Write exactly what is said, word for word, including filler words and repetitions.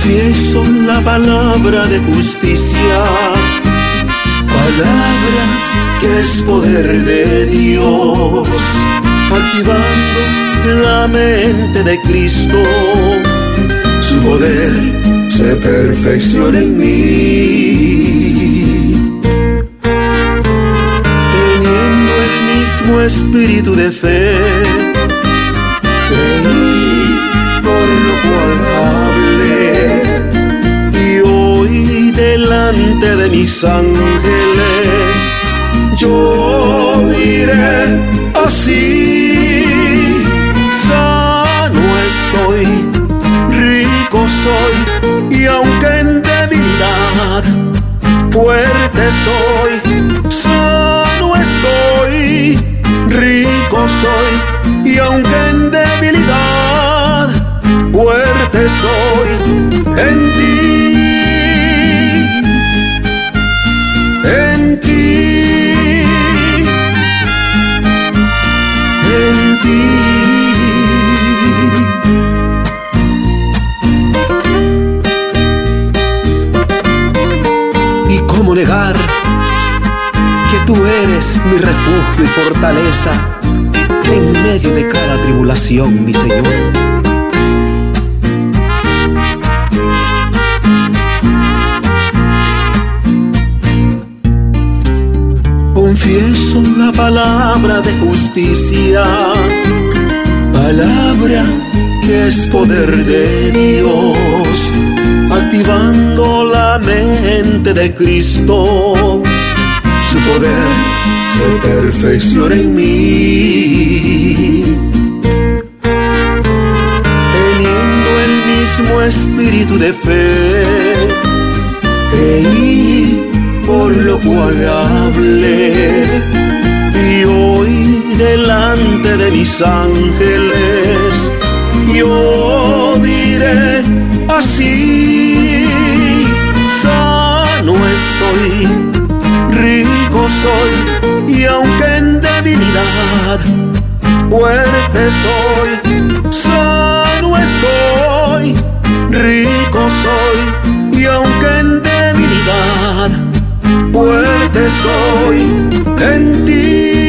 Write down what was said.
Confieso la palabra de justicia, palabra que es poder de Dios, activando la mente de Cristo. Su poder se perfecciona en mí, teniendo el mismo espíritu de fe. Creí, por lo cual hablé, y hoy delante de mis ángeles yo diré así: sano estoy, rico soy, y aunque en debilidad fuerte soy. Sano estoy, rico soy, y aunque en debilidad fuerte soy. En ti, en ti, en ti. ¿Y cómo negar que tú eres mi refugio y fortaleza, que en medio de cada tribulación, mi Señor? Confieso la palabra de justicia, palabra que es poder de Dios, activando la mente de Cristo. Su poder se perfecciona en mí, teniendo el mismo espíritu de fe. Creí, por lo cual hablé, y hoy delante de mis ángeles yo diré así: sano estoy, rico soy, y aunque en debilidad fuerte soy. Sano estoy, rico soy, y aunque en debilidad fuerte soy. En ti,